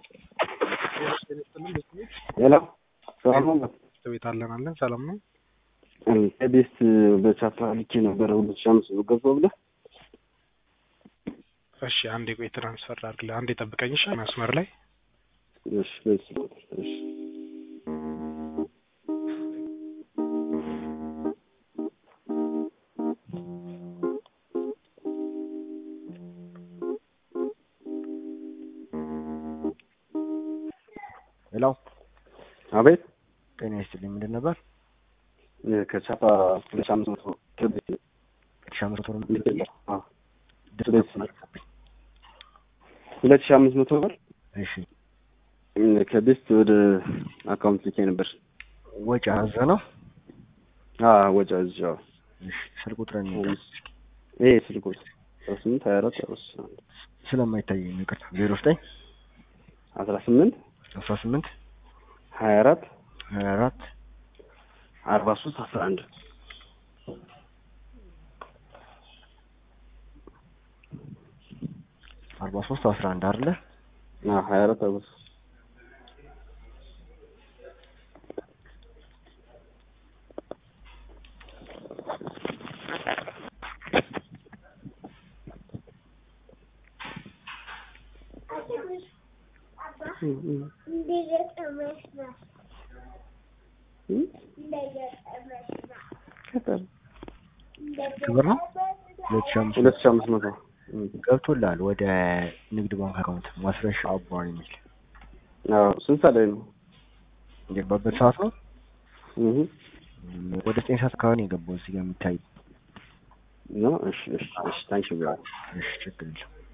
ሄሎ ሰላም ነው? ቤት አለን ሰላም ነው። ቤት በቻፓ ልኬ ነበር 2500 ገባው ብለህ። እሺ አንዴ ቆይ ትራንስፈር አድርግልህ። አንዴ ጠብቀኝ እሺ መስመር ላይ። እሺ እሺ ሄሎ አቤት። ጤና ይስጥልኝ። ምንድን ነበር? ከቻፓ 2500 ከቤት 2500 2500 ብር። እሺ ከቤት ወደ አካውንት ልኬ ነበር። ወጪ አዘ ነው? ወጪ አዘው። እሺ ስልክ ቁጥርን ነው? ስልክ ቁጥር 824 ስለማይታየኝ ነው። ይቅርታ 09 18 18 24 43 11 43 11 አይደለ? 24 43 ክብር ነው 2500 ገብቶላል ወደ ንግድ ባንክ አካውንት ማስረሻ አባን የሚል። ስንት ሰዓት ላይ ነው የገባበት ሰዓት ነው? ወደ 9 ሰዓት አካባቢ ነው የገባው እዚህ ጋር የሚታይ ነው። እሺ ታንኪዩ። እሺ ችግር የለም።